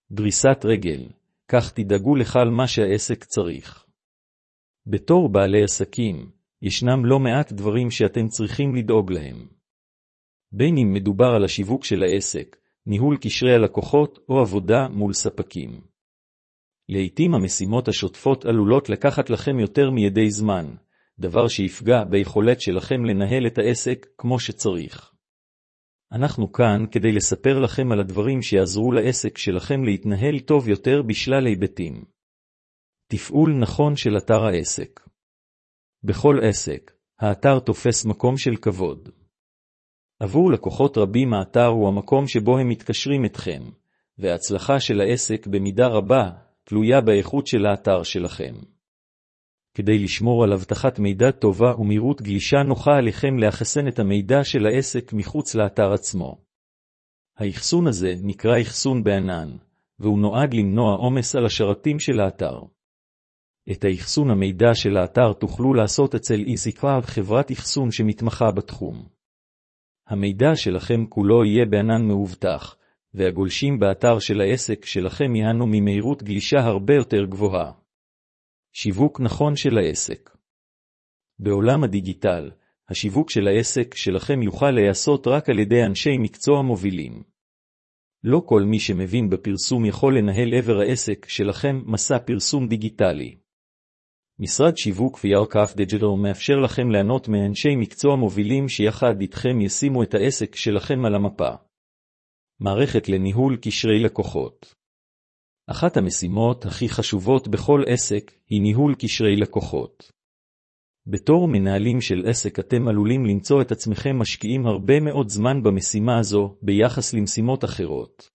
דריסת רגל, כך תדאגו לך על מה שהעסק צריך. בתור בעלי עסקים, ישנם לא מעט דברים שאתם צריכים לדאוג להם. בין אם מדובר על השיווק של העסק, ניהול קשרי הלקוחות או עבודה מול ספקים. לעתים המשימות השוטפות עלולות לקחת לכם יותר מידי זמן, דבר שיפגע ביכולת שלכם לנהל את העסק כמו שצריך. אנחנו כאן כדי לספר לכם על הדברים שיעזרו לעסק שלכם להתנהל טוב יותר בשלל היבטים. תפעול נכון של אתר העסק. בכל עסק, האתר תופס מקום של כבוד. עבור לקוחות רבים האתר הוא המקום שבו הם מתקשרים אתכם, וההצלחה של העסק במידה רבה תלויה באיכות של האתר שלכם. כדי לשמור על הבטחת מידע טובה ומהירות גלישה נוחה עליכם לאחסן את המידע של העסק מחוץ לאתר עצמו. האחסון הזה נקרא אחסון בענן, והוא נועד למנוע עומס על השרתים של האתר. את האחסון המידע של האתר תוכלו לעשות אצל EasyCloud, חברת אחסון שמתמחה בתחום. המידע שלכם כולו יהיה בענן מאובטח, והגולשים באתר של העסק שלכם ייהנו ממהירות גלישה הרבה יותר גבוהה. שיווק נכון של העסק. בעולם הדיגיטל, השיווק של העסק שלכם יוכל להיעשות רק על ידי אנשי מקצוע מובילים. לא כל מי שמבין בפרסום יכול לנהל עבר העסק שלכם מסע פרסום דיגיטלי. משרד שיווק ויארקאף דיגיטל מאפשר לכם ליהנות מאנשי מקצוע מובילים שיחד איתכם ישימו את העסק שלכם על המפה. מערכת לניהול קשרי לקוחות. אחת המשימות הכי חשובות בכל עסק היא ניהול קשרי לקוחות. בתור מנהלים של עסק אתם עלולים למצוא את עצמכם משקיעים הרבה מאוד זמן במשימה הזו ביחס למשימות אחרות.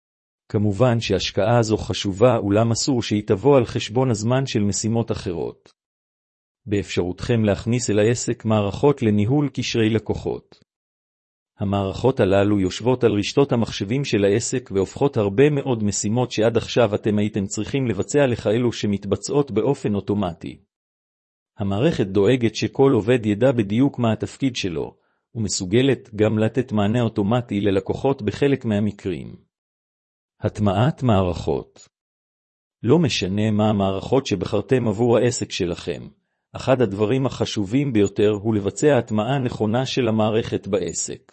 כמובן שההשקעה הזו חשובה, אולם אסור שהיא תבוא על חשבון הזמן של משימות אחרות. באפשרותכם להכניס אל העסק מערכות לניהול קשרי לקוחות. המערכות הללו יושבות על רשתות המחשבים של העסק והופכות הרבה מאוד משימות שעד עכשיו אתם הייתם צריכים לבצע לכאלו שמתבצעות באופן אוטומטי. המערכת דואגת שכל עובד ידע בדיוק מה התפקיד שלו, ומסוגלת גם לתת מענה אוטומטי ללקוחות בחלק מהמקרים. הטמעת מערכות. לא משנה מה המערכות שבחרתם עבור העסק שלכם, אחד הדברים החשובים ביותר הוא לבצע הטמעה נכונה של המערכת בעסק.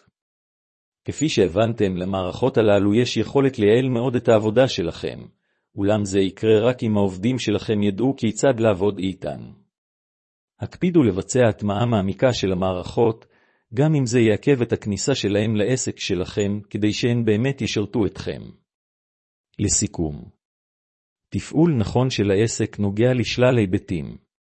כפי שהבנתם, למערכות הללו יש יכולת לייעל מאוד את העבודה שלכם, אולם זה יקרה רק אם העובדים שלכם ידעו כיצד לעבוד איתן. הקפידו לבצע הטמעה מעמיקה של המערכות, גם אם זה יעכב את הכניסה שלהם לעסק שלכם, כדי שהן באמת ישרתו אתכם. לסיכום, תפעול נכון של העסק נוגע לשלל היבטים.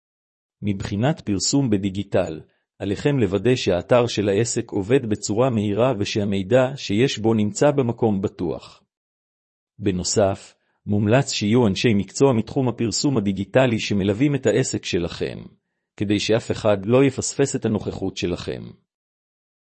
מבחינת פרסום בדיגיטל, עליכם לוודא שהאתר של העסק עובד בצורה מהירה ושהמידע שיש בו נמצא במקום בטוח. בנוסף, מומלץ שיהיו אנשי מקצוע מתחום הפרסום הדיגיטלי שמלווים את העסק שלכם, כדי שאף אחד לא יפספס את הנוכחות שלכם.